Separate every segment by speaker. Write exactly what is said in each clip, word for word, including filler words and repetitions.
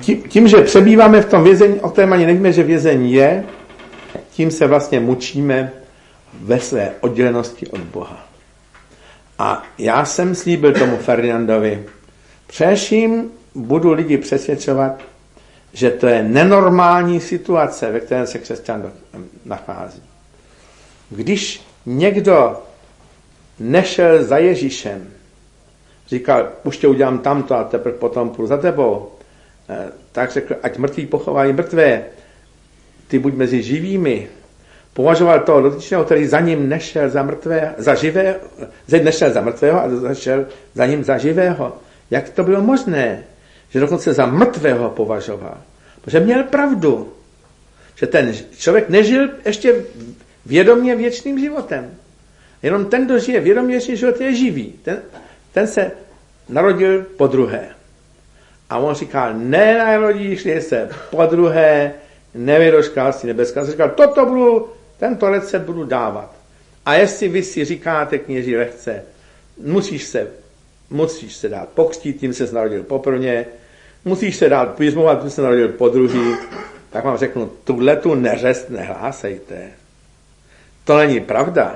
Speaker 1: Tím, tím, že přebýváme v tom vězení, o kterém ani nevíme, že vězení je, tím se vlastně mučíme ve své oddělenosti od Boha. A já jsem slíbil tomu Ferdinandovi, především budu lidi přesvědčovat, že to je nenormální situace, ve které se křesťan nachází. Když někdo nešel za Ježíšem, říkal, už tě udělám tamto a teprve potom půjdu za tebou, tak řekl, ať mrtví pochovají mrtvé, ty buď mezi živými. Považoval toho dotyčného, který za ním nešel za mrtvé, za živého, nešel za mrtvého a zašel za ním za živého. Jak to bylo možné, že dokonce za mrtvého považoval? Protože měl pravdu, že ten člověk nežil ještě vědomě věčným životem. Jenom ten, kdo žije vědomě věčný život, je živý. Ten, ten se narodil po druhé. A on říkal, nenarodíš-li se po druhé, nevědoš království nebeská. On říkal, toto budu, tento recept budu dávat. A jestli vy si říkáte, kněži, lehce, musíš se, musíš se dát pokřtít, tím se narodil poprvé, musíš se dát pízmovat, tím se narodil po druhý, tak vám řeknu, tuhletu neřest nehlásejte. To není pravda.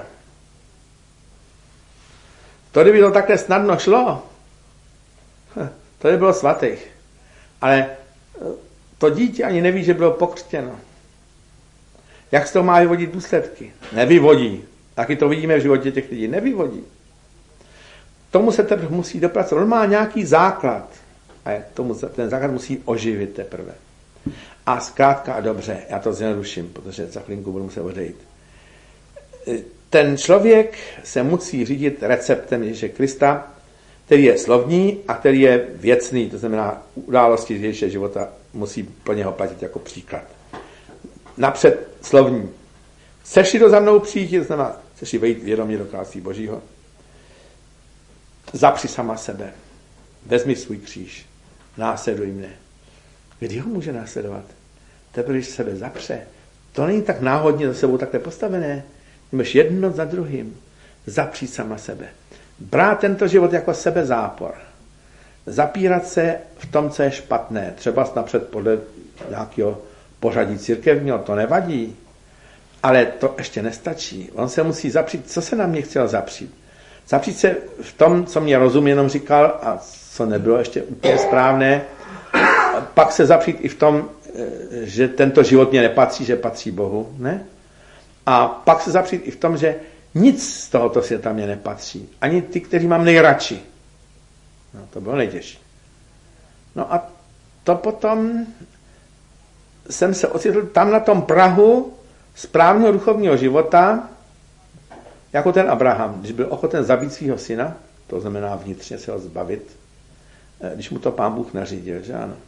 Speaker 1: To, kdyby to takhle snadno šlo, to by bylo svatých. Ale to dítě ani neví, že bylo pokřtěno. Jak z toho má vyvodit důsledky? Nevyvodí. Taky to vidíme v životě těch lidí. Nevyvodí. Tomu se teprve musí dopracovat. On má nějaký základ. A tomu, ten základ musí oživit teprve. A zkrátka a dobře, já to zjednoduším, protože za chvilinku budu muset odejít. Ten člověk se musí řídit receptem Ježíše Krista, který je slovní a který je věcný, to znamená události z Ježíše života musí pro něho platit jako příklad. Napřed slovní. Chceš-li do za mnou přijít, to znamená, chceš-li vejít vědomě do království Božího, zapři sama sebe, vezmi svůj kříž, následuj mne. Kdy ho může následovat? Teprve, když sebe zapře. To není tak náhodně za sebou takhle postavené. Máš jedno za druhým. Zapřít sama sebe. Brát tento život jako sebezápor. Zapírat se v tom, co je špatné. Třeba napřed podle nějakého pořadí církevního, to nevadí. Ale to ještě nestačí. On se musí zapřít, co se na mě chtěl zapřít. Zapřít se v tom, co mě rozum jenom říkal a co nebylo ještě úplně správné. Pak se zapřít i v tom, že tento život mě nepatří, že patří Bohu. Ne? A pak se zapřít i v tom, že nic z tohoto světa mě nepatří. Ani ty, kteří mám nejradši. No, to bylo nejtěžší. No a to potom jsem se ocitl tam na tom prahu správného duchovního života, jako ten Abraham, když byl ochoten zabít svého syna, to znamená vnitřně se ho zbavit, když mu to Pán Bůh nařídil, že ano.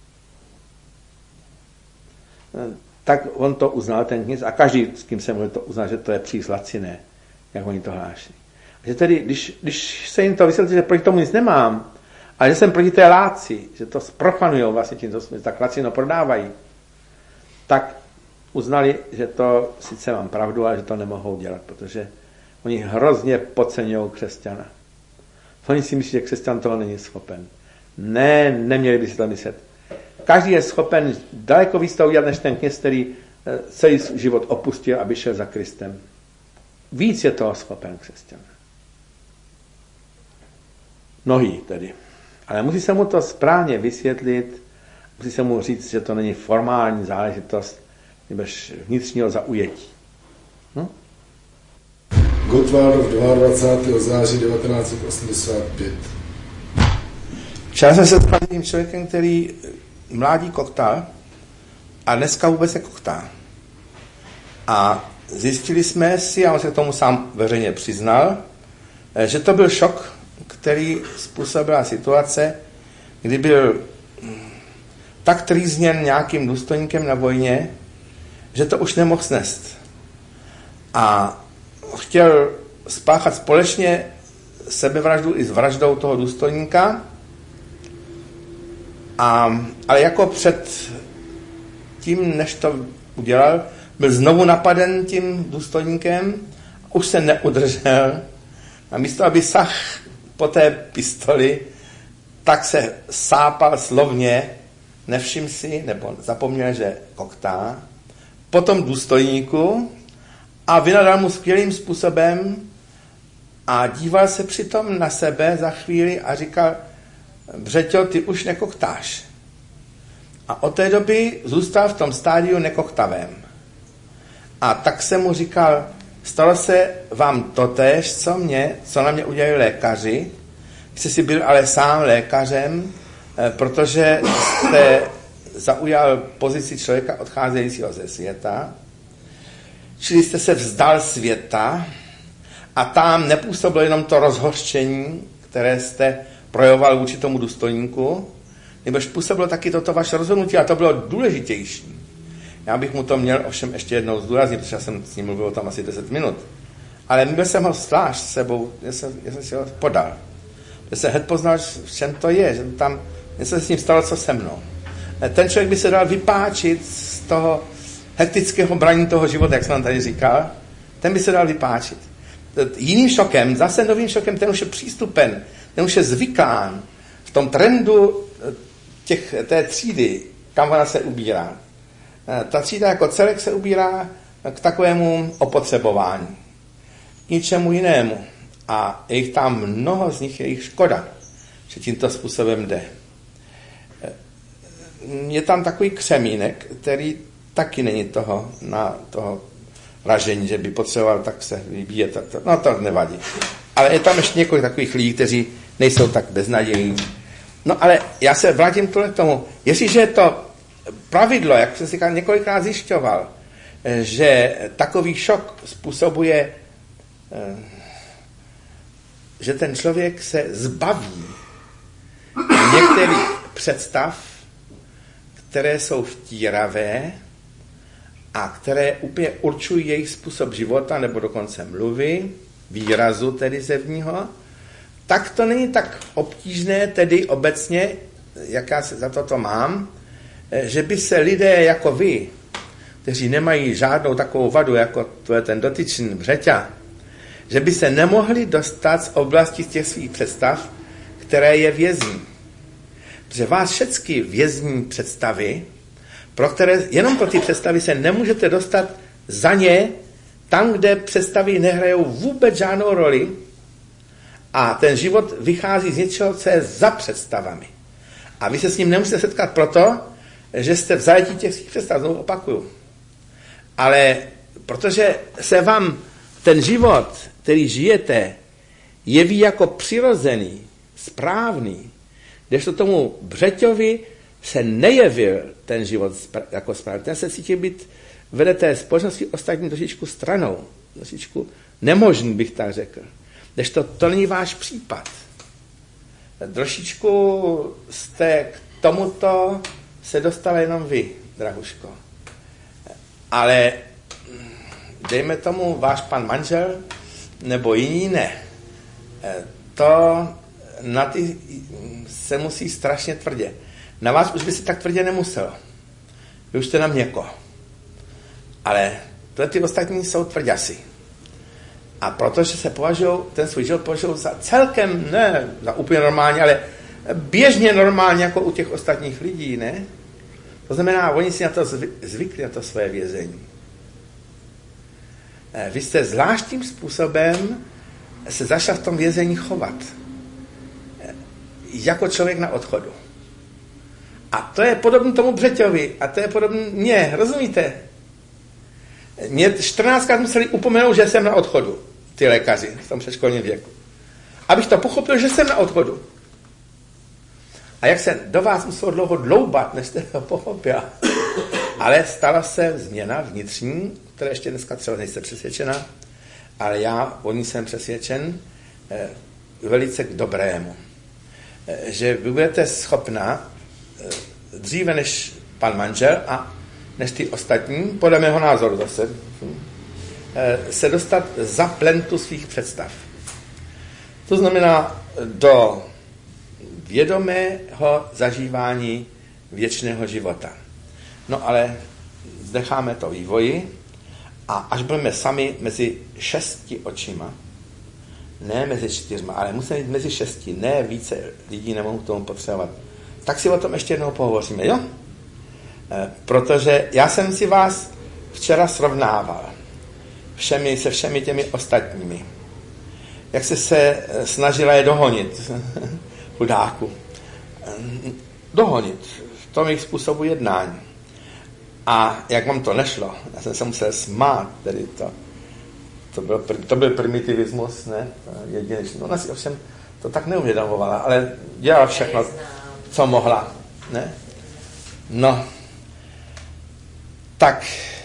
Speaker 1: Tak on to uznal, ten kněz, a každý, s kým se mluvil, to uznal, že to je příliš laciné, jak oni to hlášili. A že tedy, když, když se jim to vysvětlí, že proti tomu nic nemám, ale že jsem proti té láci, že to zprofanujou vlastně tím, co jsme tak lacino prodávají, tak uznali, že to sice mám pravdu, ale že to nemohou dělat, protože oni hrozně podceňují křesťana. Oni si myslí, že křesťan toho není schopen. Ne, neměli by si to myslet. Každý je schopen daleko víc to udělat, než ten kněz, který celý život opustil, aby šel za Kristem. Víc je toho schopen křesťan. Mnohý tedy. Ale musí se mu to správně vysvětlit, musí se mu říct, že to není formální záležitost, nebo vnitřního zaujetí. No?
Speaker 2: Gotwaldov dvacátého druhého září devatenáct set osmdesát pět.
Speaker 1: Včera jsem se s tím člověkem, který mládí koktal a dneska vůbec nekoktá. A zjistili jsme si, a on se k tomu sám veřejně přiznal, že to byl šok, který způsobila situace, kdy byl tak trýzněn nějakým důstojníkem na vojně, že to už nemohl snést. A chtěl spáchat společně sebevraždu i s vraždou toho důstojníka, a, ale jako před tím, než to udělal, byl znovu napaden tím důstojníkem, už se neudržel a místo, aby sah po té pistoli, tak se sápal slovně nevšiml si, nebo zapomněl, že koktá, potom důstojníku a vynadal mu skvělým způsobem a díval se přitom na sebe za chvíli a říkal, Břeťo, ty už nekoktáš. A od té doby zůstal v tom stádiu nekoktavém. A tak jsem mu říkal, stalo se vám totéž, co mě, co na mě udělali lékaři, jste si byl ale sám lékařem, protože jste zaujal pozici člověka odcházejícího ze světa, čili jste se vzdal světa a tam nepůsobilo jenom to rozhořčení, které jste projevoval vůči tomu důstojníku, nebož působilo taky toto vaše rozhodnutí a to bylo důležitější. Já bych mu to měl ovšem ještě jednou zdůraznit, protože já jsem s ním mluvil tam asi deset minut. Ale měl jsem ho zvlášť s sebou, já jsem, já jsem si ho podal. Já jsem hned poznal, v čem to je, že tam něco se s ním stalo, co se mnou. Ten člověk by se dal vypáčit z toho hektického braní toho života, jak jsem vám tady říkal, ten by se dal vypáčit. Jiným šokem, zase novým šokem, ten už je přístupen, ten už je zvyklán v tom trendu těch, té třídy, kam ona se ubírá. Ta třída jako celek se ubírá k takovému opotřebování. K ničemu jinému. A je jich tam mnoho, z nich je jich škoda, že tímto způsobem jde. Je tam takový křemínek, který taky není toho, na toho ražení, že by potřeboval tak se vybíjet. No to nevadí. Ale je tam ještě několik takových lidí, kteří nejsou tak beznadějní. No ale já se vrátím k tomu. Jestliže je to pravidlo, jak jsem si několikrát zjišťoval, že takový šok způsobuje, že ten člověk se zbaví některých představ, které jsou vtíravé a které úplně určují jejich způsob života nebo dokonce mluvy, výrazu tedy zevního, tak to není tak obtížné tedy obecně, jak já se za toto mám, že by se lidé jako vy, kteří nemají žádnou takovou vadu, jako to je ten dotyčný Břeťa, že by se nemohli dostat z oblasti těch svých představ, které je vězní. Protože vás všechny vězní představy, pro které, jenom pro ty představy se nemůžete dostat za ně, tam, kde představy nehrajou vůbec žádnou roli a ten život vychází z něčeho, co je za představami. A vy se s ním nemusíte setkat proto, že jste v zajetí těch svých představ, znovu opakuju. Ale protože se vám ten život, který žijete, jeví jako přirozený, správný, kdežto tomu Břeťovi se nejevil ten život jako správný. Ten se cítí být vede té společnosti ostatní trošičku stranou. Trošičku nemožný, bych tak řekl. Kdežto to není váš případ. Trošičku jste k tomuto se dostala jenom vy, drahuško. Ale dejme tomu váš pan manžel, nebo jiní ne. To na ty se musí strašně tvrdě. Na vás už by se tak tvrdě nemuselo. Vy už jste na měko. Ale to ty ostatní jsou tvrďasy. A protože se považují, ten svůj život považují za celkem, ne za úplně normálně, ale běžně normálně jako u těch ostatních lidí, ne? To znamená, oni si na to zvykli, na to své vězení. Vy jste zvláštním způsobem se začal v tom vězení chovat. Jako člověk na odchodu. A to je podobné tomu Břeťovi. A to je podobné mně, rozumíte? Mě čtrnáctkrát museli upomenout, že jsem na odchodu. Ty lékaři v tom předškolním věku. Abych to pochopil, že jsem na odchodu. A jak se do vás muselo dlouho dloubat, než jste to pochopila. Ale stala se změna vnitřní, která ještě dneska třeba nejste přesvědčena, ale já o ní jsem přesvědčen eh, velice k dobrému. Eh, že vy budete schopna eh, dříve než pan manžel a než ty ostatní, podle mého názoru zase, eh, se dostat za plentu svých představ. To znamená do vědomého zažívání věčného života. No ale zdecháme to vývoji a až budeme sami mezi šesti očima, ne mezi čtyřma, ale musíme jít mezi šesti, ne více lidí nemohou k tomu potřebovat, tak tak si o tom ještě jednou pohovoříme, jo? Protože já jsem si vás včera srovnával všemi, se všemi těmi ostatními. Jak jste se snažila je dohonit, chudáku. Dohonit v tom jejich způsobu jednání. A jak vám to nešlo, já jsem se musel smát, tedy to, to, byl, to byl primitivismus, ne? Jedinečný. Ona si ovšem to tak neuvědomovala, ale dělala všechno, co mohla, ne? No, tak,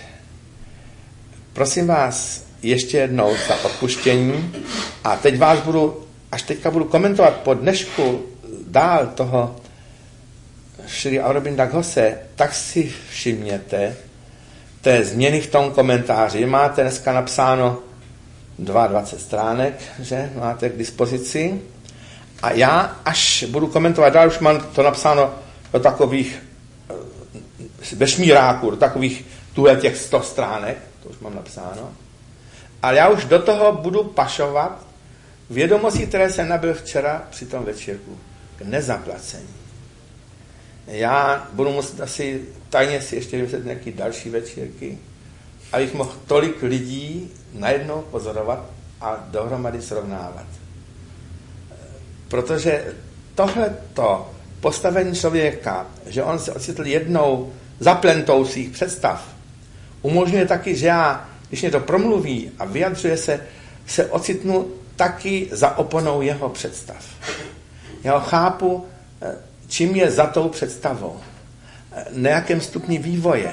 Speaker 1: prosím vás ještě jednou za odpuštění a teď vás budu, až teďka budu komentovat po dnešku dál toho Šri Aurobindo Ghose, tak si všimněte té změny v tom komentáři. Máte dneska napsáno dvacet dva stránek, že máte k dispozici. A já, až budu komentovat dál, už mám to napsáno do takových vešmíráků, do takových tuhle těch sto stránek, to už mám napsáno. Ale já už do toho budu pašovat vědomosti, které jsem nabyl včera při tom večírku. K nezaplacení. Já budu muset asi tajně si ještě vymyslet nějaké další večírky, abych mohl tolik lidí najednou pozorovat a dohromady srovnávat. Protože tohleto postavení člověka, že on se ocitl jednou za plentou svých představ, umožňuje taky, že já, když mě to promluví a vyjadřuje se, se ocitnu taky za oponou jeho představ. Já ho chápu, čím je za tou představou, na jakém stupni vývoje.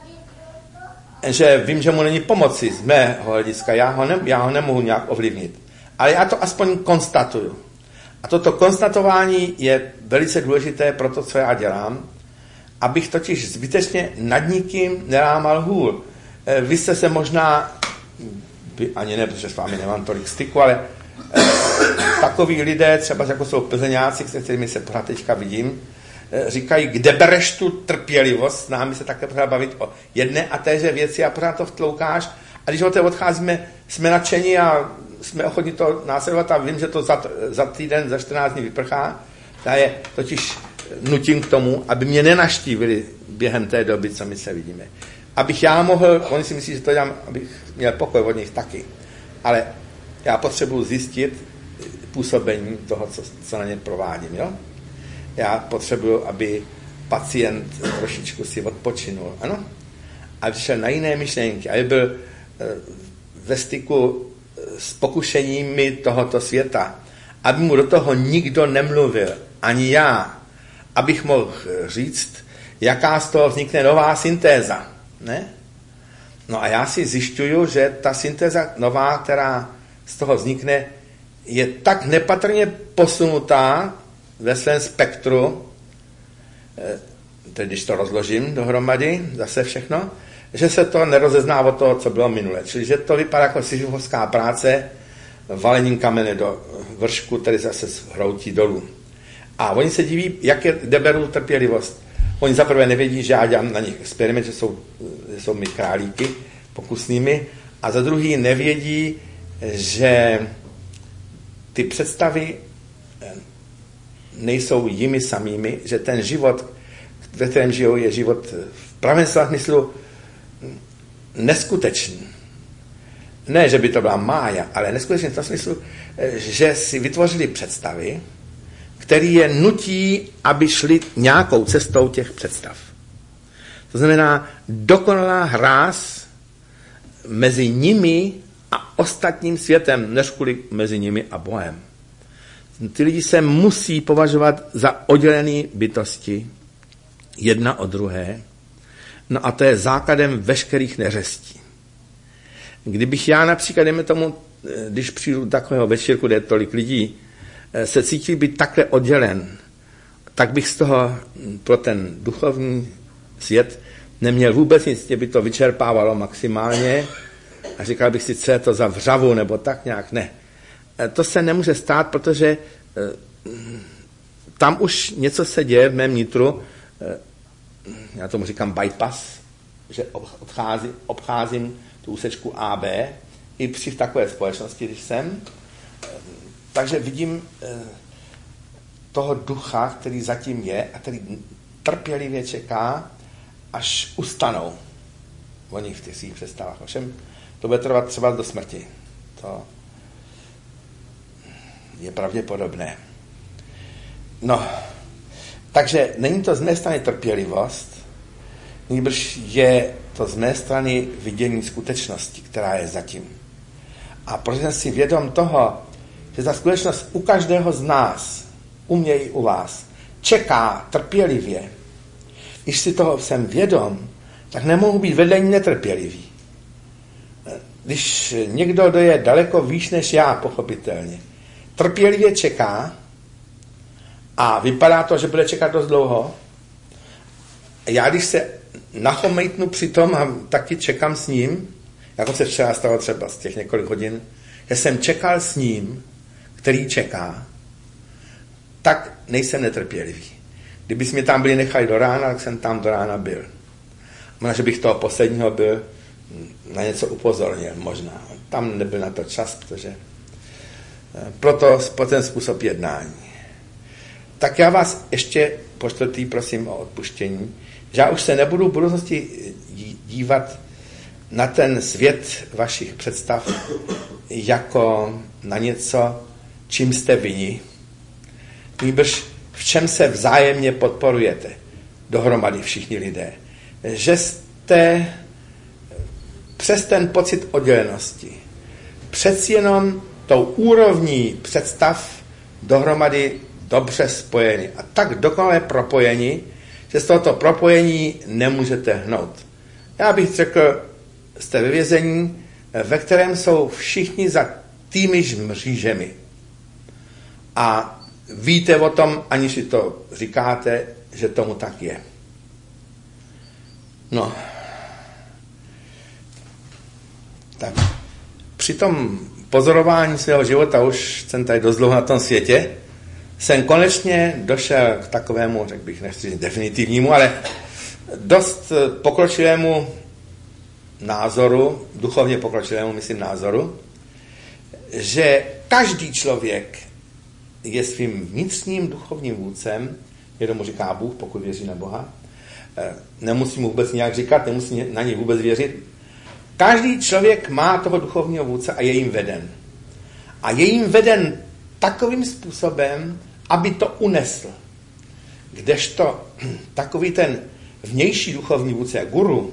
Speaker 1: Že vím, že mu není pomoci z mého hlediska, já ho, ne, já ho nemohu nějak ovlivnit. Ale já to aspoň konstatuju. A toto konstatování je velice důležité pro to, co já dělám, abych totiž zbytečně nad nikým nelámal hůl. Vy jste se možná, vy ani ne, protože s vámi nemám tolik styku, ale takoví lidé, třeba jako jsou plzeňáci, se kterými se pořád teďka vidím, říkají, kde bereš tu trpělivost, s námi se také pořád bavit o jedné a téže věci a pořád to vtloukáš. A když od té odcházíme, jsme nadšení a jsme ochotní to následovat a vím, že to za, za týden, za čtrnáct dní vyprchá. Já je totiž nutím k tomu, aby mě nenaštívili během té doby, co my se vidíme. Abych já mohl, oni si myslí, že to dělám, abych měl pokoj od nich taky. Ale já potřebuji zjistit působení toho, co, co na ně provádím. Jo? Já potřebuji, aby pacient trošičku si odpočinul. Ano? Aby šel na jiné myšlenky, aby byl ve styku s pokušeními tohoto světa. Aby mu do toho nikdo nemluvil. Ani já. Abych mohl říct, jaká z toho vznikne nová syntéza. Ne? No a já si zjišťuju, že ta syntéza nová, která z toho vznikne, je tak nepatrně posunutá ve svém spektru, tedy když to rozložím dohromady, zase všechno, že se to nerozezná od toho, co bylo minule. Čili, že to vypadá jako sisyfovská práce, valením kamene do vršku, tedy zase hroutí dolů. A oni se diví, jak je, kde berou trpělivost. Oni zaprvé nevědí, že já dělám na nich experiment, že jsou, že jsou mi králíky pokusnými, a za druhý nevědí, že ty představy nejsou jimi samými, že ten život, ve kterém žijou, je život v pravém slova smyslu neskutečný. Ne, že by to byla mája, ale neskutečný v tom smyslu, že si vytvořili představy, které je nutí, aby šli nějakou cestou těch představ. To znamená dokonalá hráz mezi nimi a ostatním světem, než kvůli mezi nimi a Bohem. Ty lidi se musí považovat za oddělené bytosti, jedna od druhé, no a to je základem veškerých neřestí. Kdybych já například, dejme tomu, když přijdu do takového večírku, kde je tolik lidí, se cítil být takhle oddělen, tak bych z toho pro ten duchovní svět neměl vůbec nic, mě by to vyčerpávalo maximálně a říkal bych si, co je to za vřavu, nebo tak nějak, ne. To se nemůže stát, protože tam už něco se děje v mém nitru, já tomu říkám bypass, že obcházím, obcházím tu úsečku A B i při takové společnosti, když jsem. Takže vidím toho ducha, který zatím je a který trpělivě čeká, až ustanou oni v těch svých představách. Ovšem to bude trvat třeba do smrti. To je pravděpodobné. No, takže není to z mé strany trpělivost, nýbrž je to z mé strany vidění skutečnosti, která je zatím. A protože jsem si vědom toho, že ta skutečnost u každého z nás, u mě i u vás, čeká trpělivě. Když si toho jsem vědom, tak nemohu být vedle ní netrpělivý. Když někdo, kdo je daleko výš než já, pochopitelně, trpělivě čeká a vypadá to, že bude čekat dost dlouho, já když se nachomejtnu při tom a taky čekám s ním, jako se včera stalo třeba z těch několik hodin, že jsem čekal s ním, který čeká, tak nejsem netrpělivý. Kdybys mě tam byli nechali do rána, tak jsem tam do rána byl. Možná, že bych toho posledního byl na něco upozornil, možná. Tam nebyl na to čas, protože proto po ten způsob jednání. Tak já vás ještě po čtvrtý prosím o odpuštění, že já už se nebudu v budoucnosti dívat na ten svět vašich představ jako na něco, čím jste vinni, nýbrž v čem se vzájemně podporujete dohromady všichni lidé. Že jste přes ten pocit oddělenosti přeci jenom tou úrovní představ dohromady dobře spojeni a tak dokonale propojeni, že z tohoto propojení nemůžete hnout. Já bych řekl, jste ve vězení, ve kterém jsou všichni za týmiž mřížemi. A víte o tom, aniž si to říkáte, že tomu tak je. No. Tak. Při tom pozorování svého života, už jsem tady dost dlouho na tom světě, jsem konečně došel k takovému, řekl bych, nechci říct definitivnímu, ale dost pokročilému názoru, duchovně pokročilému, myslím, názoru, že každý člověk je svým vnitřním duchovním vůdcem, je tomu říká Bůh, pokud věří na Boha, nemusí mu vůbec nějak říkat, nemusí na něj vůbec věřit. Každý člověk má toho duchovního vůdce a je jim veden. A je jim veden takovým způsobem, aby to unesl. Kdežto takový ten vnější duchovní vůdce, guru,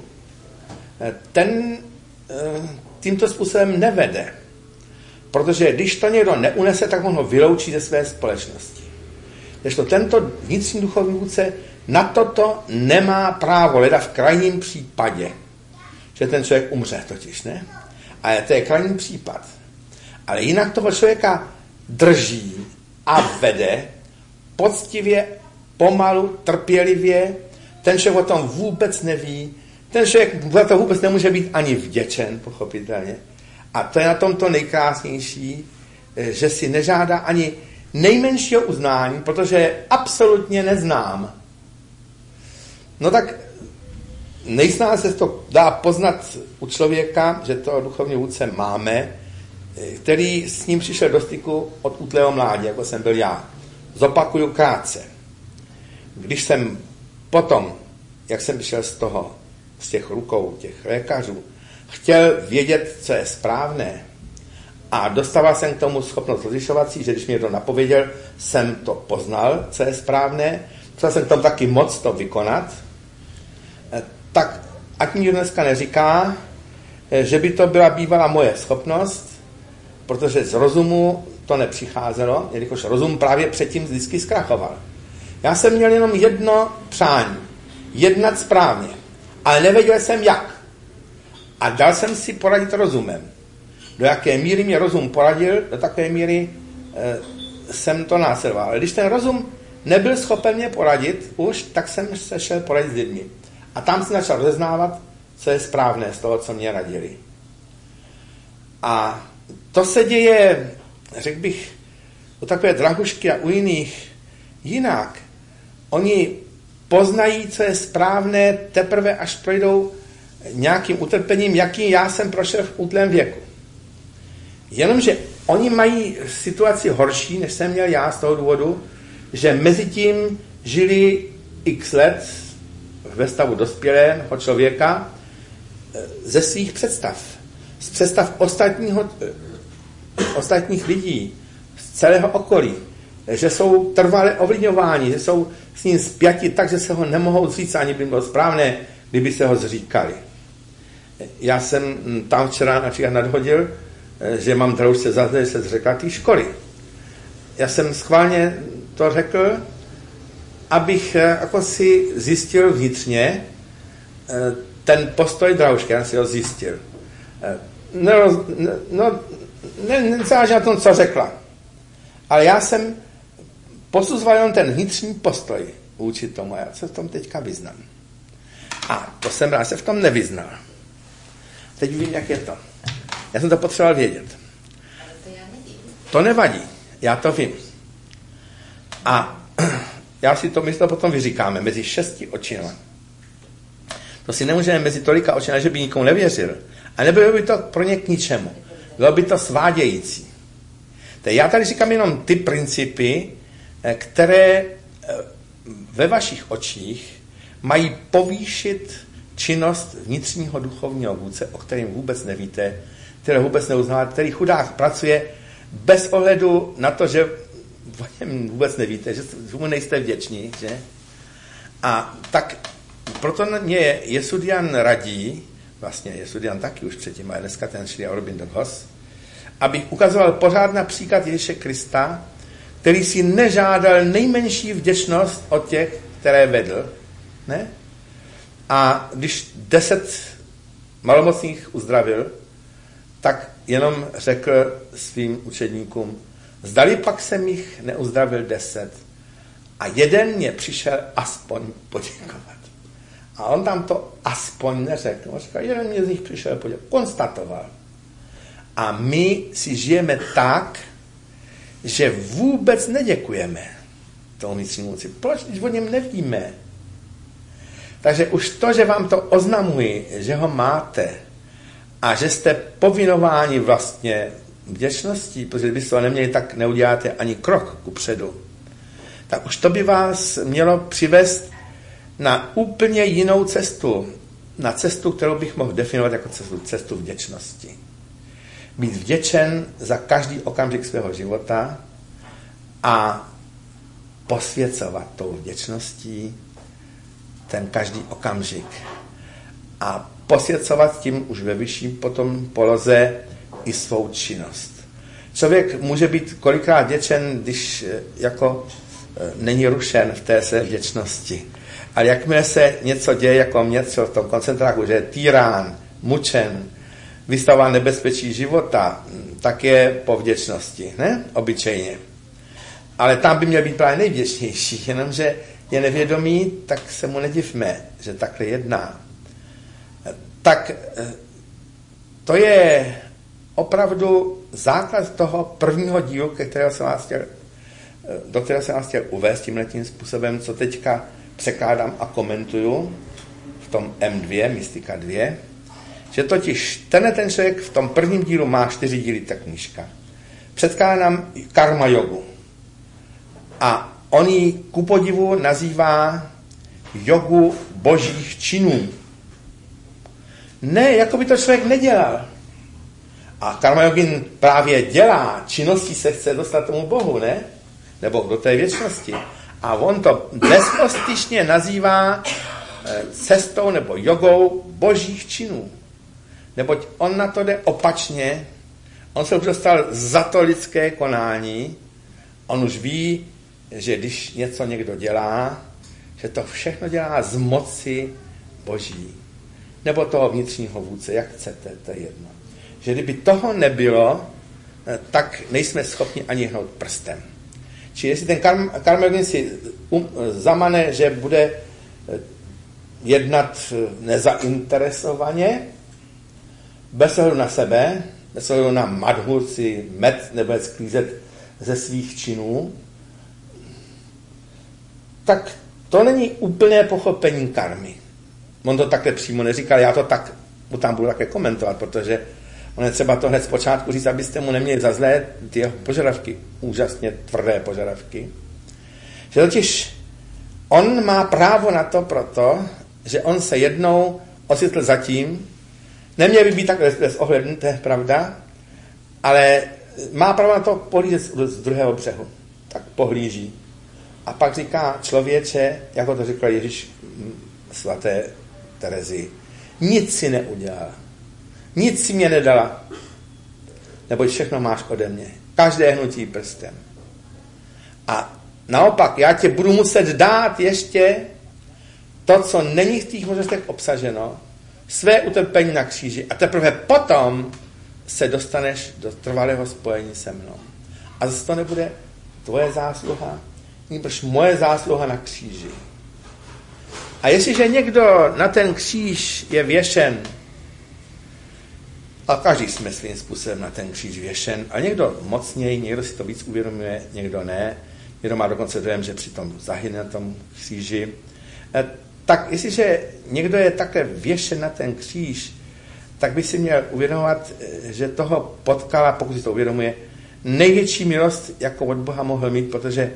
Speaker 1: ten tímto způsobem nevede. Protože když to někdo neunese, tak on ho vyloučí ze své společnosti. Kdežto tento vnitřní duchovní vůdce na toto nemá právo, leda v krajním případě, že ten člověk umře totiž, ne? Ale to je krajní případ. Ale jinak toho člověka drží a vede poctivě, pomalu, trpělivě. Ten člověk o tom vůbec neví. Ten člověk za to vůbec nemůže být ani vděčen, pochopitelně. A to je na tom to nejkrásnější, že si nežádá ani nejmenšího uznání, protože absolutně neznám. No tak nejsnáze se to dá poznat u člověka, že to duchovní vůdce máme, který s ním přišel do styku od útlého mládí, jako jsem byl já. Zopakuju krátce. Když jsem potom, jak jsem přišel z toho, z těch rukou těch lékařů, chtěl vědět, co je správné a dostával jsem k tomu schopnost rozlišovací, že když mě to napověděl, jsem to poznal, co je správné, chtěl jsem k tomu taky moc to vykonat, tak ať mi dneska neříká, že by to byla bývala moje schopnost, protože z rozumu to nepřicházelo, jelikož rozum právě předtím vždycky zkrachoval. Já jsem měl jenom jedno přání, jednat správně, ale nevěděl jsem jak. A dal jsem si poradit rozumem. Do jaké míry mě rozum poradil, do takové míry e, jsem to následoval. Ale když ten rozum nebyl schopen mě poradit už, tak jsem se šel poradit s lidmi. A tam jsem začal rozeznávat, co je správné z toho, co mě radili. A to se děje, řekl bych, u takové drahušky a u jiných jinak. Oni poznají, co je správné, teprve až projdou nějakým utrpením, jaký já jsem prošel v útlém věku. Jenomže oni mají situaci horší, než jsem měl já z toho důvodu, že mezi tím žili x let ve stavu dospělého člověka ze svých představ. Z představ ostatního, ostatních lidí, z celého okolí. Že jsou trvale ovlivňováni, že jsou s ním spjati tak, že se ho nemohou zříct, ani by bylo správné, kdyby se ho zříkali. Já jsem tam včera například nadhodil, že mám droužce za zde, že se zřekla té školy. Já jsem schválně to řekl, abych jako si zjistil vnitřně ten postoj droužky, já si ho zjistil. No, no ne, nezáleží na tom, co řekla. Ale já jsem posuzoval jenom ten vnitřní postoj vůči tomu. Já se v tom teďka vyznám. A to jsem rád se v tom nevyznal. Teď vím, jak je to. Já jsem to potřeboval vědět.
Speaker 3: Ale to já nevím.
Speaker 1: To nevadí. Já to vím. A já si to, my si to potom vyříkáme mezi šesti očima. To si nemůžeme mezi tolika očima, že by nikomu nevěřil. A nebylo by to pro ně k ničemu. Bylo by to svádějící. Tak já tady říkám jenom ty principy, které ve vašich očích mají povýšit činnost vnitřního duchovního vůdce, o kterém vůbec nevíte, které vůbec neuznáváte, který chudák pracuje bez ohledu na to, že o něm vůbec nevíte, že mu nejste vděční, že? A tak proto mě Jesudian radí, vlastně Jesudian taky už předtím, a dneska ten Sri Aurobindo Ghos, abych ukazoval pořád na příklad Ježíše Krista, který si nežádal nejmenší vděčnost od těch, které vedl. Ne? A když deset malomocných uzdravil, tak jenom řekl svým učedníkům, zdali pak jsem jich neuzdravil deset a jeden mě přišel aspoň poděkovat. A on tam to aspoň neřekl. On říkal, jeden mě z nich přišel poděkovat. Konstatoval. A my si žijeme tak, že vůbec neděkujeme tomu vnitřnímu vůdci. Proč, když o něm nevíme? Takže už to, že vám to oznamuji, že ho máte a že jste povinováni vlastně vděčností, protože kdybyste to neměli, tak neuděláte ani krok kupředu, tak už to by vás mělo přivést na úplně jinou cestu. Na cestu, kterou bych mohl definovat jako cestu, cestu vděčnosti. Být vděčen za každý okamžik svého života a posvěcovat tou vděčností ten každý okamžik. A posvěcovat tím už ve vyšší potom poloze i svou činnost. Člověk může být kolikrát vděčen, když jako není rušen v té své vděčnosti. Ale jakmile se něco děje jako něco v tom koncentráku, že je týrán, mučen, vystavován nebezpečí života, tak je po vděčnosti, ne? Obyčejně. Ale tam by měl být právě nejvděčnější, jenomže je nevědomý, tak se mu nedivme, že takhle jedná. Tak to je opravdu základ toho prvního dílu, ke kterého jsem vás chtěl, do kterého jsem vás chtěl uvést tímhletím způsobem, co teďka překládám a komentuju v tom M dva, Mystika dva, že totiž tenhle ten člověk v tom prvním dílu má čtyři díly ta knížka. Předkládá nám karma jogu. A on ji ku podivu nazývá jogu božích činů. Ne, jako by to člověk nedělal. A karma jogin právě dělá, činností se chce dostat tomu Bohu, ne? Nebo do té věčnosti. A on to bezostyšně nazývá cestou nebo jogou božích činů. Neboť on na to jde opačně, on se už dostal za to lidské konání, on už ví, že když něco někdo dělá, že to všechno dělá z moci boží. Nebo toho vnitřního vůdce, jak chcete, to je jedno. Že kdyby toho nebylo, tak nejsme schopni ani hnout prstem. Či jestli ten karma jogin si um, zamane, že bude jednat nezainteresovaně, bez ohledu na sebe, bez ohledu na madhu, si med nebude sklízet ze svých činů, tak to není úplné pochopení karmy. On to takhle přímo neříkal, já to tak mu tam budu také komentovat, protože on je třeba to hned zpočátku říct, abyste mu neměli za zlé ty jeho požadavky, úžasně tvrdé požadavky, Že totiž on má právo na to proto, že on se jednou ocitl zatím, neměl by být tak bezohledný, to je pravda, ale má právo na to pohlížet z druhého břehu. Tak pohlíží. A pak říká člověče, jako to řekl Ježíš svaté Terezy, nic si neudělala. Nic si mě nedala. Neboť všechno máš ode mě. Každé hnutí prstem. A naopak, já tě budu muset dát ještě to, co není v těch možnostech obsaženo, své utrpení na kříži. A teprve potom se dostaneš do trvalého spojení se mnou. A zase to nebude tvoje zásluha, nýbrž moje zásluha na kříži. A jestliže někdo na ten kříž je věšen, a každý jsme svým způsobem na ten kříž věšen, a někdo mocněji, někdo si to víc uvědomuje, někdo ne, někdo má dokonce dojem, že přitom zahyne na tom kříži, tak jestliže někdo je takhle věšen na ten kříž, tak by si měl uvědomovat, že toho potkala, pokud si to uvědomuje, největší milost, jako od Boha mohl mít, protože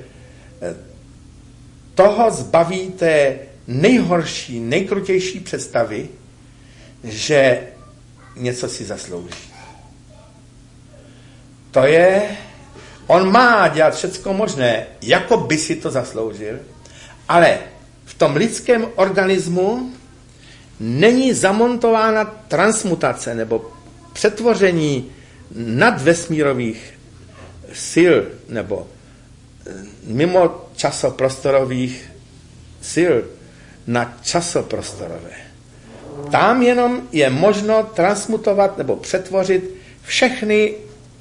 Speaker 1: toho zbaví té nejhorší, nejkrutější představy, že něco si zaslouží. To je, on má dělat všecko možné, jako by si to zasloužil, ale v tom lidském organismu není zamontována transmutace nebo přetvoření nadvesmírových sil nebo mimo časoprostorových sil na časoprostorové. Tam jenom je možno transmutovat nebo přetvořit všechny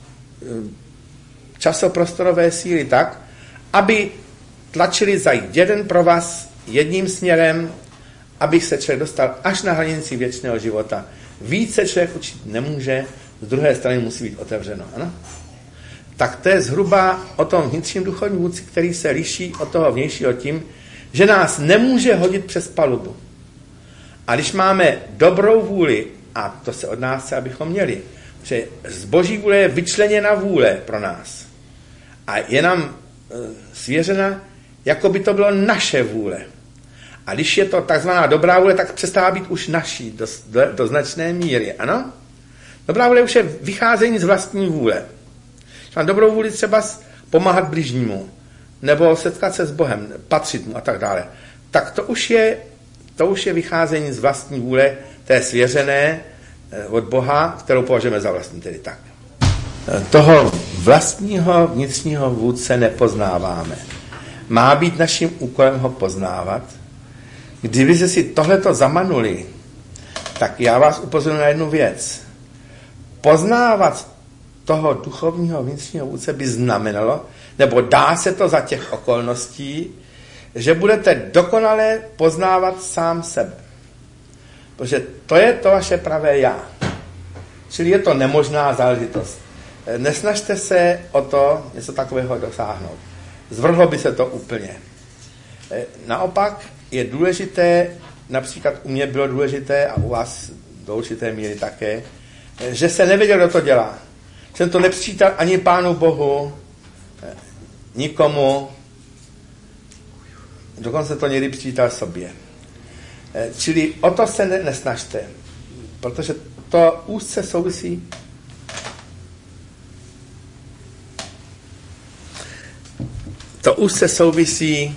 Speaker 1: časoprostorové síly tak, aby tlačili za jeden provaz jedním směrem, aby se člověk dostal až na hranici věčného života. Více člověk učit nemůže, z druhé strany musí být otevřeno. Ano? Tak to je zhruba o tom vnitřním duchovním vůdci, který se liší od toho vnějšího tím, že nás nemůže hodit přes palubu. A když máme dobrou vůli, a to se od nás chce, abychom měli, že z boží vůle je vyčleněna vůle pro nás. A je nám e, svěřena, jako by to bylo naše vůle. A když je to takzvaná dobrá vůle, tak přestává být už naší do, do, do značné míry. Ano? Dobrá vůle už je vycházení z vlastní vůle. Když mám dobrou vůli třeba pomáhat bližnímu, nebo setkat se s Bohem, patřit mu a tak dále, tak to už je, to už je vycházení z vlastní vůle, té svěřené od Boha, kterou považujeme za vlastní, tedy tak. Toho vlastního vnitřního vůdce nepoznáváme. Má být naším úkolem ho poznávat. Kdybyste si tohleto zamanuli, tak já vás upozorňuji na jednu věc. Poznávat toho duchovního vnitřního vůdce by znamenalo, nebo dá se to za těch okolností, že budete dokonale poznávat sám sebe. Protože to je to vaše pravé já. Čili je to nemožná záležitost. Nesnažte se o to něco takového dosáhnout. Zvrhlo by se to úplně. Naopak je důležité, například u mě bylo důležité a u vás do určité míry také, že se nevěděl, kdo to dělá. Jsem to nepřičítal ani Pánu Bohu, nikomu, dokonce to někdy přičítal sobě. Čili o to se nesnažte, protože to úzce souvisí to úzce souvisí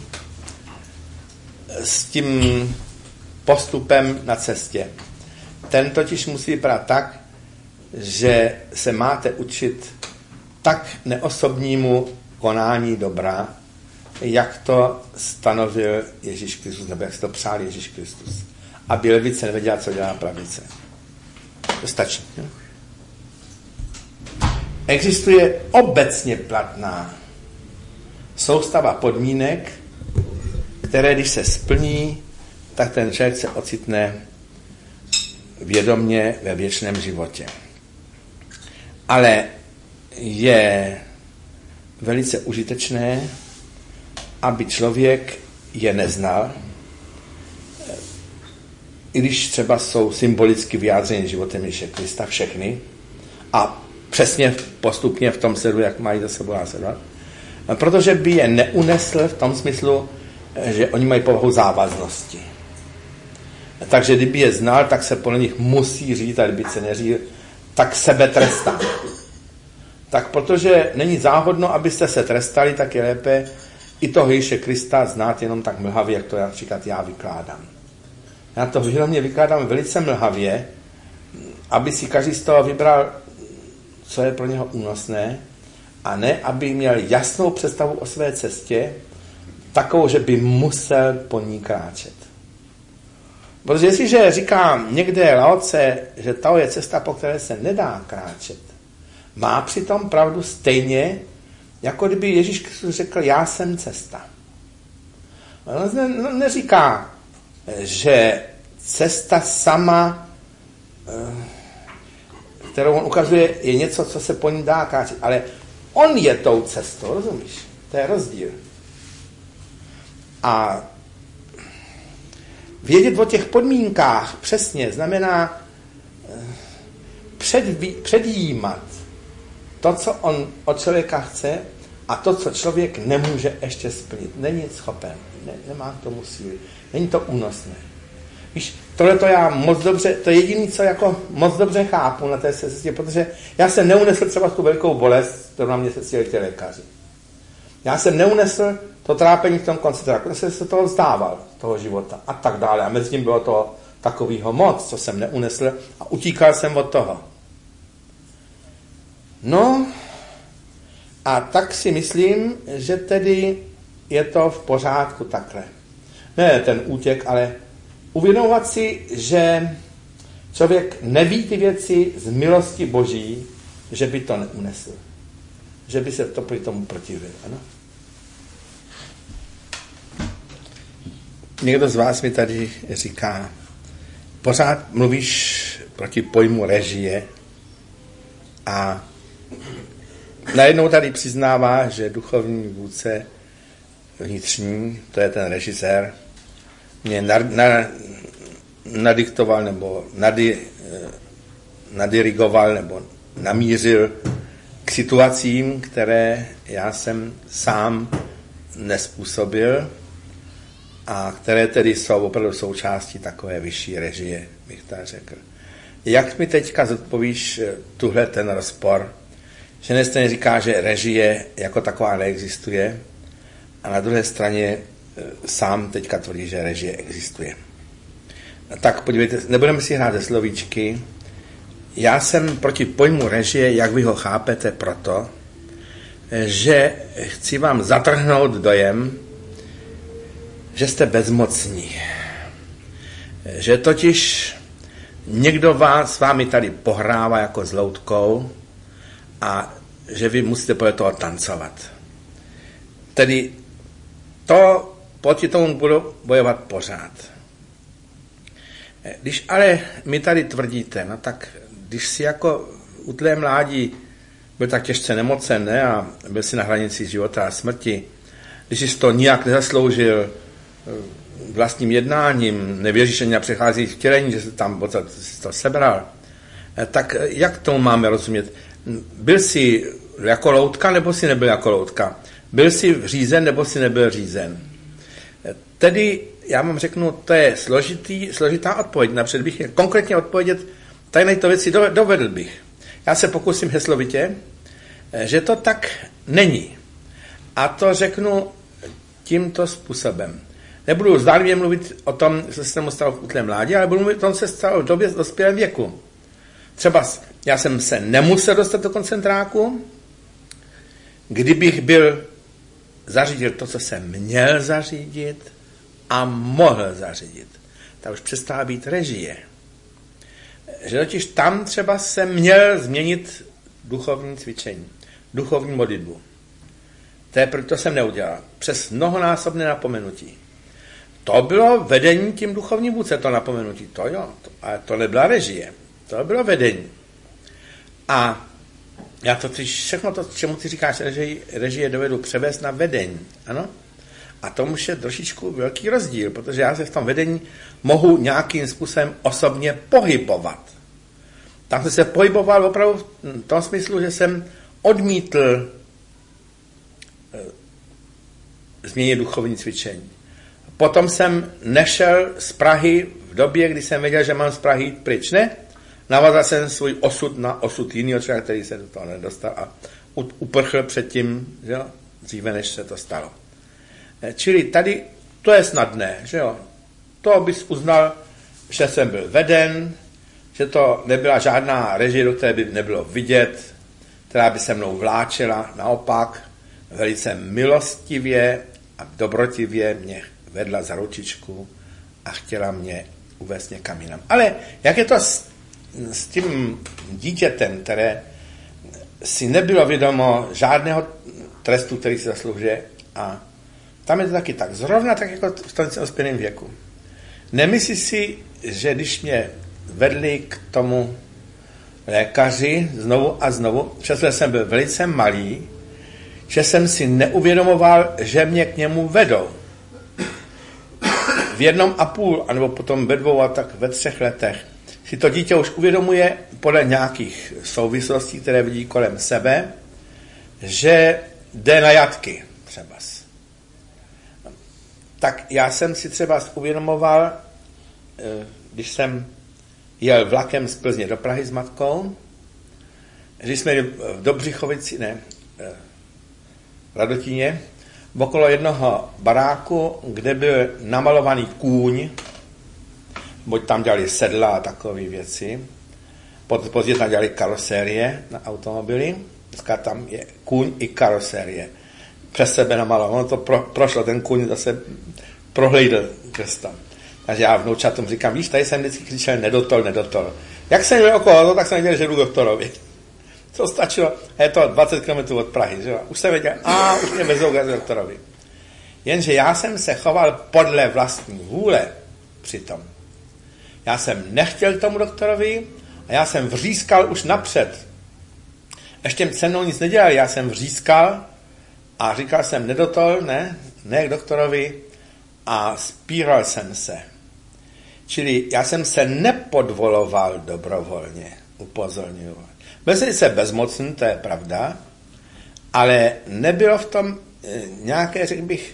Speaker 1: s tím postupem na cestě. Ten totiž musí vypadat tak, že se máte učit tak neosobnímu konání dobra, jak to stanovil Ježíš Kristus, nebo jak to přál Ježíš Kristus. Aby levice nevěděla, co dělá pravice. To stačí. Jo? Existuje obecně platná soustava podmínek, které, když se splní, tak ten člověk se ocitne vědomně ve věčném životě. Ale je velice užitečné, aby člověk je neznal, i když třeba jsou symbolicky vyjádřeny životem Ježíše Krista všechny a přesně postupně v tom sledu, jak mají za sebou následovat, Protože by je neunesl v tom smyslu, že oni mají povahu závaznosti. Takže kdyby je znal, tak se podle nich musí řídit, a kdyby se neřídil, tak sebe trestá. Tak protože není záhodno, abyste se trestali, tak je lépe i toho Ježíše Krista znát jenom tak mlhavě, jak to například já vykládám. Já to hlavně vykládám velice mlhavě, aby si každý z toho vybral, co je pro něho únosné, a ne, aby měl jasnou představu o své cestě, takovou, že by musel po ní kráčet. Protože jestliže říká někde Laoce, že to je cesta, po které se nedá kráčet, má přitom pravdu stejně, jako kdyby Ježíš Kristus řekl, já jsem cesta. On ne, neříká, že cesta sama, kterou on ukazuje, je něco, co se po ní dá kráčet, ale on je tou cestou, rozumíš? To je rozdíl. A vědět o těch podmínkách přesně znamená předví, předjímat to, co on od člověka chce, a to, co člověk nemůže ještě splnit. Není schopen, ne, nemá k tomu síly, není to únosné. Víš, tohle to já moc dobře, to je jediné, co jako moc dobře chápu na té cestě, protože já jsem neunesl třeba tu velkou bolest, kterou na mě se cílili ty lékaři. Já jsem neunesl to trápení v tom koncentráku, já jsem se toho vzdával, toho života a tak dále. A mezi tím bylo to takovýho moc, co jsem neunesl, a utíkal jsem od toho. No, a tak si myslím, že tedy je to v pořádku takhle. Ne ten útěk, ale uvědomovat si, že člověk neví ty věci z milosti Boží, že by to neunesl. Že by se to proti tomu protivil. Ano? Někdo z vás mi tady říká, pořád mluvíš proti pojmu režie a najednou tady přiznává, že duchovní vůdce vnitřní, to je ten režisér, mě na, na, nadiktoval nebo nadi, nadirigoval nebo namířil k situacím, které já jsem sám nespůsobil a které tedy jsou opravdu součástí takové vyšší režie, bych tak řekl. Jak mi teďka zodpovíš tuhle ten rozpor, že na straně říká, že režie jako taková neexistuje, a na druhé straně sám teďka tvrdí, že režie existuje. Tak podívejte, nebudeme si hrát ze slovíčky. Já jsem proti pojmu režie, jak vy ho chápete, proto, že chci vám zatrhnout dojem, že jste bezmocní. Že totiž někdo vás, s vámi tady pohrává jako s loutkou a že vy musíte podle toho tancovat. Tedy to proti tomu budu bojovat pořád. Když ale mi tady tvrdíte, no tak když si jako u tlé mládí byl tak těžce nemocen, ne, a byl si na hranici života a smrti, když jsi to nijak nezasloužil vlastním jednáním, nevěříš ani na přechází vtělení, že jsi tam jsi to sebral, tak jak tomu máme rozumět? Byl jsi jako loutka, nebo jsi nebyl jako loutka? Byl jsi řízen, nebo jsi nebyl řízen? Tedy já vám řeknu, to je složitý, složitá odpověď. Napřed bych měl konkrétně odpovědět, tady to věci dovedl bych. Já se pokusím heslovitě, že to tak není. A to řeknu tímto způsobem. Nebudu zdánlivě mluvit o tom, co se mu stalo v útlém mládí, ale budu mluvit o tom, co se stalo v době dospělém věku. Třeba já jsem se nemusel dostat do koncentráku, kdybych byl zařídil to, co jsem měl zařídit a mohl zařídit. Ta už přestala být režie. Že totiž tam třeba jsem měl změnit duchovní cvičení, duchovní modlitbu. To, je, to jsem neudělal. Přes mnohonásobné napomenutí. To bylo vedení tím duchovním vůdce, to napomenutí. To jo, to, ale to nebyla režie. To bylo vedení. A já to ty, všechno to, čemu ty říkáš, režie, režie dovedu převést na vedení. Ano? A tomu je trošičku velký rozdíl, protože já se v tom vedení mohu nějakým způsobem osobně pohybovat. Tam jsem se pohyboval opravdu v tom smyslu, že jsem odmítl změnit duchovní cvičení. Potom jsem nešel z Prahy v době, kdy jsem věděl, že mám z Prahy jít pryč. Ne? Navazal jsem svůj osud na osud jiného člověka, který se do toho nedostal a uprchl předtím, že jo, dříve, než se to stalo. Čili tady to je snadné, že jo. To bys uznal, že jsem byl veden, že to nebyla žádná režie, do které by nebylo vidět, která by se mnou vláčela, naopak velice milostivě a dobrotivě mě vedla za ručičku a chtěla mě uvést někam jinam. Ale jak je to s, s tím dítětem, které si nebylo vědomo žádného trestu, který si zasluhuje, a tam je to taky tak. Zrovna tak jako v tom dospělém věku. Nemyslí si, že když mě vedli k tomu lékaři znovu a znovu, přestože jsem byl velice malý, že jsem si neuvědomoval, že mě k němu vedou. V jednom a půl, anebo potom ve dvou a tak ve třech letech si to dítě už uvědomuje podle nějakých souvislostí, které vidí kolem sebe, že jde na jatky třeba. Tak já jsem si třeba uvědomoval, když jsem jel vlakem z Plzně do Prahy s matkou, že jsme v Dobřichovici, ne, v Radotíně, okolo jednoho baráku, kde byl namalovaný kůň, buď tam dělali sedla a takové věci, později tam dělali karosérie na automobily, dneska tam je kůň i karosérie. Přes sebe namalovaný, ono to pro, prošlo, ten kůň zase prohlídl krestem. Takže já vnoučatům říkám, víš, tady jsem vždycky křičel nedotol, nedotol. Jak jsem měl okolo to, tak jsem věděl, že jdu doktorovi. To stačilo, je to dvacet kilometrů od Prahy, že jo. Už jsem věděl, a už mě vezou k doktorovi. Jenže já jsem se choval podle vlastní vůle přitom. Já jsem nechtěl tomu doktorovi a já jsem vřískal už napřed. Ještě se mnou nic nedělal, já jsem vřískal a říkal jsem nedotol, ne, ne k doktorovi, a spíral jsem se. Čili já jsem se nepodvoloval dobrovolně, upozorňuji. Byl jsem se bezmocný, to je pravda, ale nebylo v tom nějaké, řekl bych,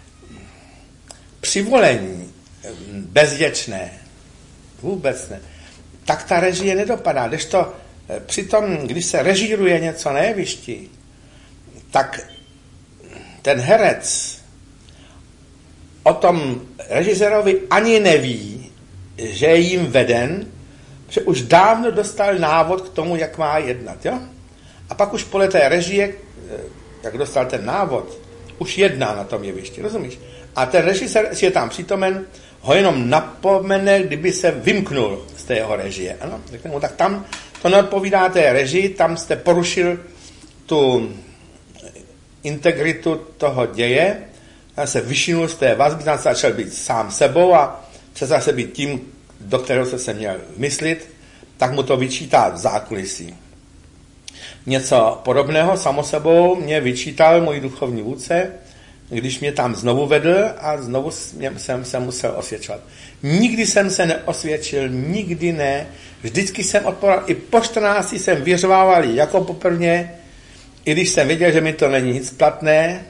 Speaker 1: přivolení bezděčné. Vůbec ne. Tak ta režie nedopadá. Kdežto přitom, když se režíruje něco na jevišti, tak ten herec o tom režisérovi ani neví, že je jim veden, že už dávno dostal návod k tomu, jak má jednat. Jo? A pak už podle té režie, jak dostal ten návod, už jedná na tom jevišti, rozumíš? A ten režisér, si je tam přítomen, ho jenom napomene, kdyby se vymknul z té jeho režie. Ano? Řekne, tak tam to neodpovídá té režii, tam jste porušil tu integritu toho děje, tam se vyšinul z té vazby, tam se začal být sám sebou a přestal se být tím, do kterého se se měl myslit, tak mu to vyčítá v zákulisí. Něco podobného samo sebou mě vyčítal můj duchovní vůdce, když mě tam znovu vedl a znovu jsem se musel osvědčovat. Nikdy jsem se neosvědčil, nikdy ne. Vždycky jsem odpověděl, i po čtrnácti jsem vyřvával jako poprvně, i když jsem věděl, že mi to není nic platné,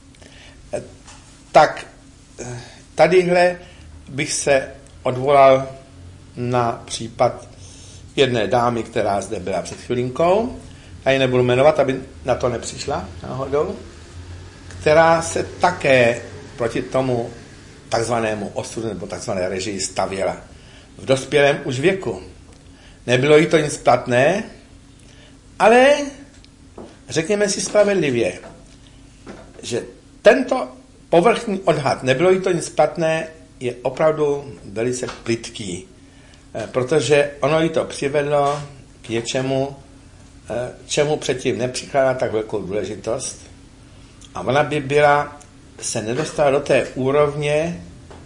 Speaker 1: tak tadyhle bych se odvolal na případ jedné dámy, která zde byla před chvilinkou, já ji nebudu jmenovat, aby na to nepřišla náhodou, která se také proti tomu takzvanému osudu nebo takzvané režii stavěla v dospělém už věku. Nebylo jí to nic platné, ale řekněme si spravedlivě, že tento povrchní odhad, nebylo jí to nic platné, je opravdu velice plytký, protože ono jí to přivedlo k něčemu, čemu předtím nepřikládá tak velkou důležitost. A ona by byla, se nedostala do té úrovně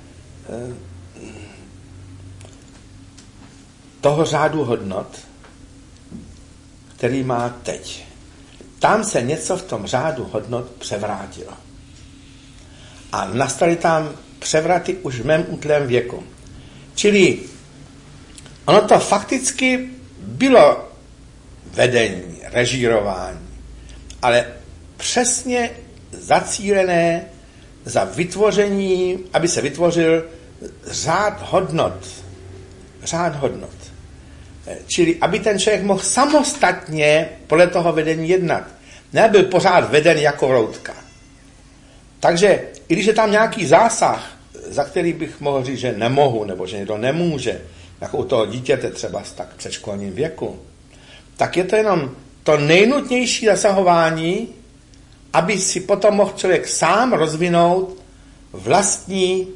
Speaker 1: toho řádu hodnot, který má teď. Tam se něco v tom řádu hodnot převrátilo. A nastaly tam převraty už v mém útlém věku. Čili ono to fakticky bylo vedení, režírování, ale přesně zacílené, za vytvoření, aby se vytvořil řád hodnot. Řád hodnot. Čili aby ten člověk mohl samostatně podle toho vedení jednat. Nebyl pořád veden jako routka. Takže i když je tam nějaký zásah, za který bych mohl říct, že nemohu, nebo že někdo nemůže, jako u toho dítěte třeba tak v předškolním věku, tak je to jenom to nejnutnější zasahování, aby si potom mohl člověk sám rozvinout vlastní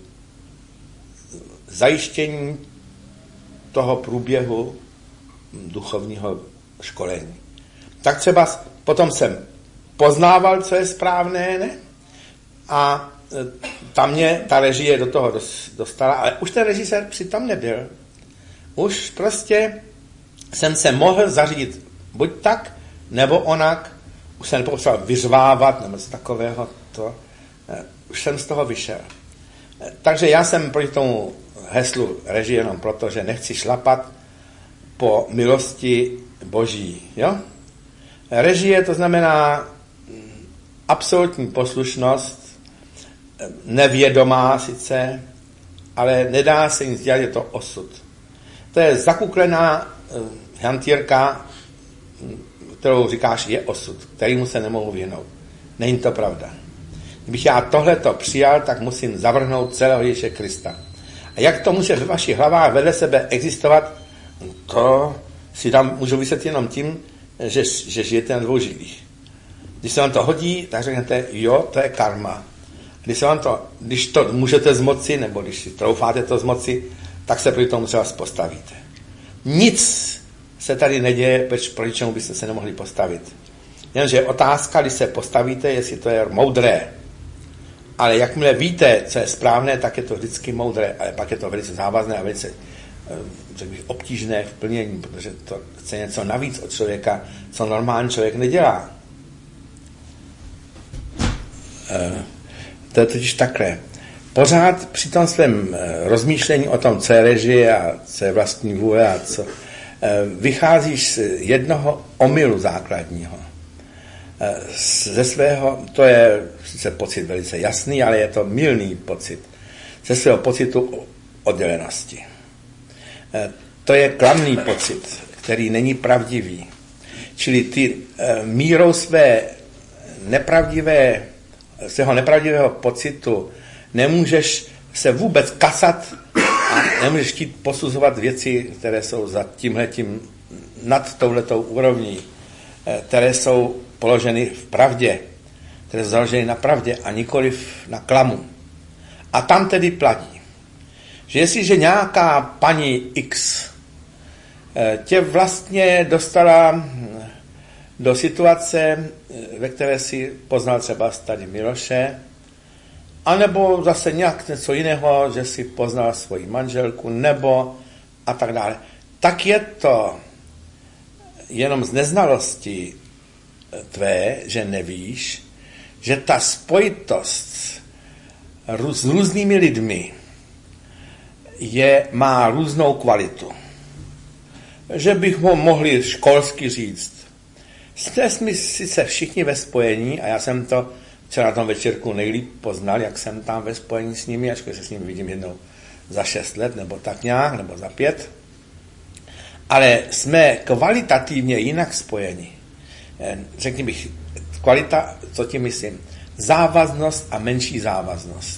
Speaker 1: zajištění toho průběhu duchovního školení. Tak třeba potom jsem poznával, co je správné, ne? A tam mě ta režie do toho dostala, ale už ten režisér přitom nebyl. Už prostě jsem se mohl zařídit buď tak, nebo onak, už jsem nepotřeboval vyřvávat, nebo z takového, to, už jsem z toho vyšel. Takže já jsem proti tomu heslu režie jenom proto, že nechci šlapat po milosti Boží. Jo? Režie to znamená absolutní poslušnost, nevědomá sice, ale nedá se nic dělat, je to osud. To je zakuklená hantýrka, kterou říkáš, je osud, kterýmu se nemohu vyhnout. Není to pravda. Kdybych já tohleto přijal, tak musím zavrhnout celého Ježíše Krista. A jak to může ve vašich hlavách vedle sebe existovat, to si tam můžu vysvětlit jenom tím, že, že žijete na dvou židlích. Když se vám to hodí, tak řeknete, jo, to je karma. Když, se vám to, když to můžete zmoci, nebo když si troufáte to zmoci, tak se proti tomu třeba postavíte. Nic se tady neděje, proti čemu byste se nemohli postavit. Jenže otázka, když se postavíte, jestli to je moudré. Ale jakmile víte, co je správné, tak je to vždycky moudré, ale pak je to velice závazné a velice, řekl bych, obtížné v plnění, protože to chce něco navíc od člověka, co normální člověk nedělá. To je totiž takhle. Pořád při tom svém rozmýšlení o tom, co je režie a co je vlastní vůle a co, vycházíš z jednoho omylu základního. Ze svého, to je sice pocit velice jasný, ale je to mylný pocit. Ze svého pocitu oddělenosti. To je klamný pocit, který není pravdivý. Čili ty mírou své nepravdivé, svého nepravdivého pocitu nemůžeš se vůbec kasat a nemůžeš chtít posuzovat věci, které jsou za tímhletím nad touhletou úrovní, které jsou položeny v pravdě, které jsou založeny na pravdě a nikoliv na klamu. A tam tedy platí, že jestliže nějaká paní X tě vlastně dostala do situace, ve které si poznal třeba tady Miloše, anebo zase nějak něco jiného, že si poznal svoji manželku, nebo a tak dále, tak je to jenom z neznalosti tvé, že nevíš, že ta spojitost s různými lidmi je, má různou kvalitu. Že bych ho mohli školsky říct. Jsme sice všichni ve spojení a já jsem to včera na tom večírku nejlíp poznal, jak jsem tam ve spojení s nimi, ačkoliv se s nimi vidím jednou za šest let, nebo tak nějak, nebo za pět. Ale jsme kvalitativně jinak spojeni. Řekni bych, kvalita, co tím myslím? Závaznost a menší závaznost.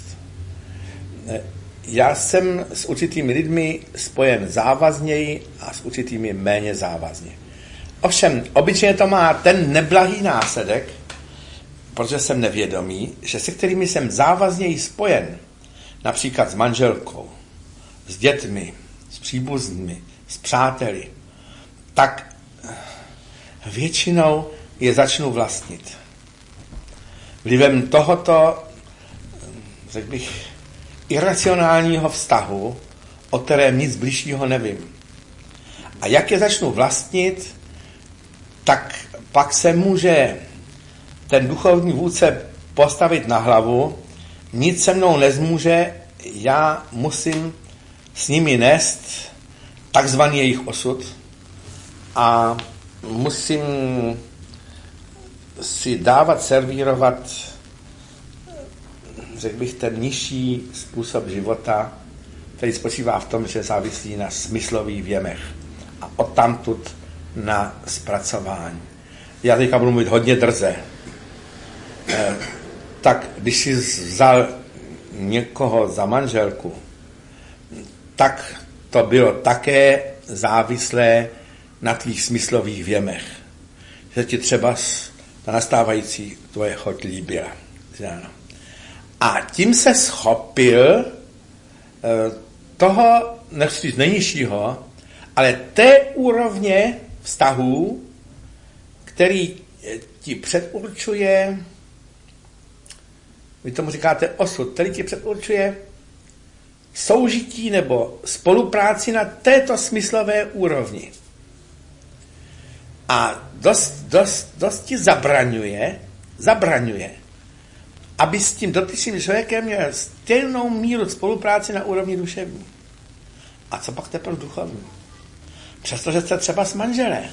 Speaker 1: Já jsem s určitými lidmi spojen závazněji a s určitými méně závazně. Ovšem, obyčejně to má ten neblahý následek, protože jsem nevědomý, že se kterými jsem závazněji spojen, například s manželkou, s dětmi, s příbuznými, s přáteli, tak většinou je začnu vlastnit. Vlivem tohoto, řekl bych, iracionálního vztahu, o kterém nic bližšího nevím. A jak je začnu vlastnit, tak pak se může ten duchovní vůdce postavit na hlavu, nic se mnou nezmůže, já musím s nimi nést takzvaný jejich osud a musím si dávat, servírovat, řekl bych, ten nižší způsob života, který spočívá v tom, že závislí na smyslových věmech a odtamtud na zpracování. Já teďka budu mluvit hodně drze. Eh, tak když jsi vzal někoho za manželku, tak to bylo také závislé na tvých smyslových věmech. Že ti třeba ta nastávající tvoje choť líbila. A tím se schopil toho, nechci říct nejnižšího, ale té úrovně vztahů, který ti předurčuje, vy tomu říkáte osud, který ti předurčuje soužití nebo spolupráci na této smyslové úrovni. A dost, dost, dost ti zabraňuje, zabraňuje, aby s tím dotyčným člověkem měl stejnou míru spolupráci na úrovni duševní. A co pak teprve duchovní? Přestože jste třeba s manželé.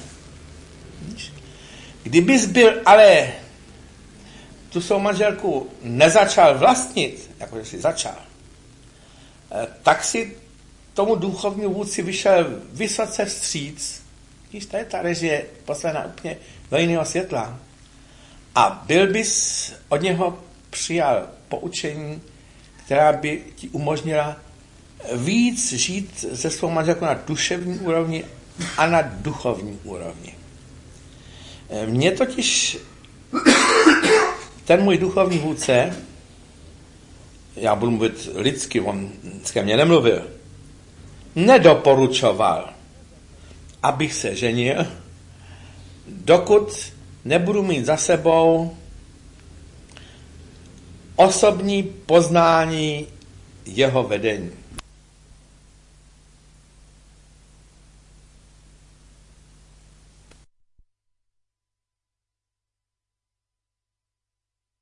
Speaker 1: Kdybys byl ale tu svou manželku nezačal vlastnit, jakože si začal, tak si tomu duchovnímu vůdci vyšel vysoce vstříc. Víš, to je ta režie poslaná úplně do jiného světla. A byl bys od něho přijal poučení, která by ti umožnila víc žít se svou manželkou na duševní úrovni a na duchovní úrovni. Mně totiž ten můj duchovní vůdce, já budu mluvit lidsky, on ke mně nemluvil, nedoporučoval, abych se ženil, dokud nebudu mít za sebou osobní poznání jeho vedení.